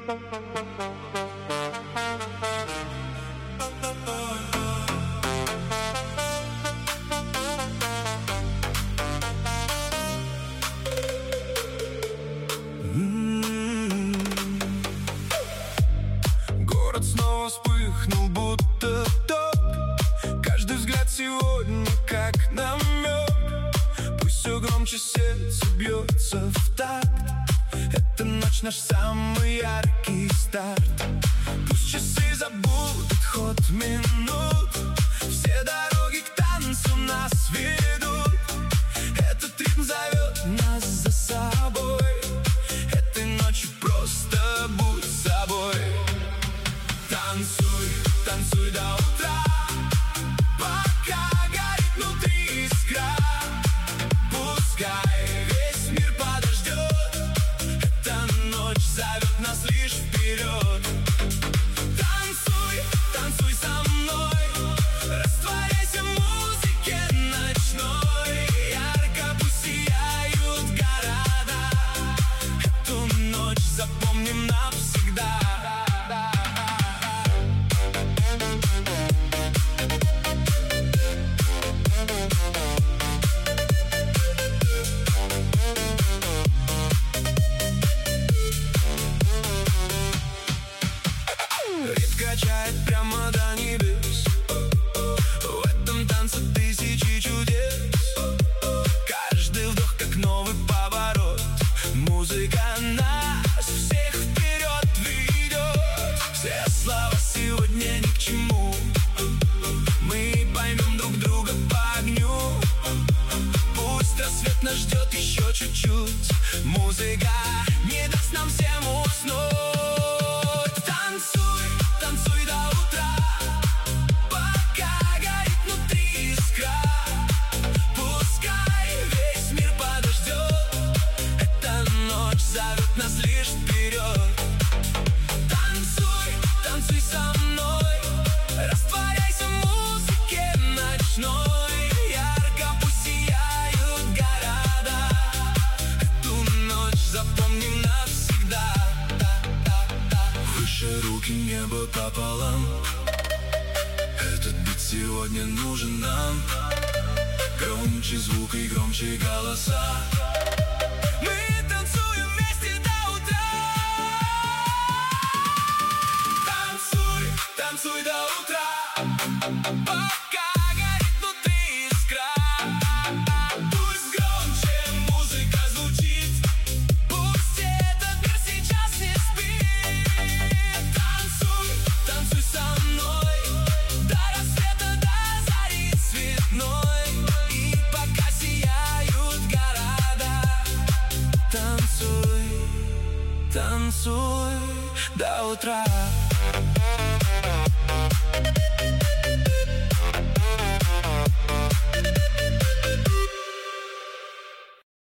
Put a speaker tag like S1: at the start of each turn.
S1: Город снова вспыхнул, будто ток. Каждый взгляд сегодня как намек. Пусть все громче сердце бьется в такт. Эта ночь наш самый яркий старт. Пусть часы забудут ход минут. Все дороги к танцу нас ведут. Этот ритм зовет нас за собой. Этой ночью просто будь собой. Танцуй, танцуй до утра, пока горит внутри искра. Пускай весь мир подождет. Эта ночь зовет нас лишь вперед. Танцуй, танцуй со мной, растворяйся в музыке ночной. Ярко пусть сияют города. Эту ночь запомним навсегда. Качает прямо до небес. В этом танце тысячи чудес. Каждый вдох как новый поворот. Музыка нас всех вперед ведет. Все слова сегодня ни к чему. Мы поймем друг друга по огню. Пусть рассвет нас ждет еще чуть-чуть. Музыка не даст нам всем уснуть. Танцуй, танцуй до утра, пока горит внутри искра. Пускай весь мир подождет. Эта ночь зовет нас лишь вперед. Танцуй, танцуй со мной, растворяйся в музыке ночной. Ярко пусть сияют города. Эту ночь запомним навсегда. Выше руки, небо пополам. Этот бит сегодня нужен нам. Громче звук и громче голоса. Мы танцуем вместе до утра. Танцуй, танцуй до утра, пока горит внутри искра. Пусть громче музыка звучит. Пусть этот мир сейчас не спит. Танцуй, танцуй со мной, до рассвета, до зари цветной. И пока сияют города. Танцуй, танцуй до утра.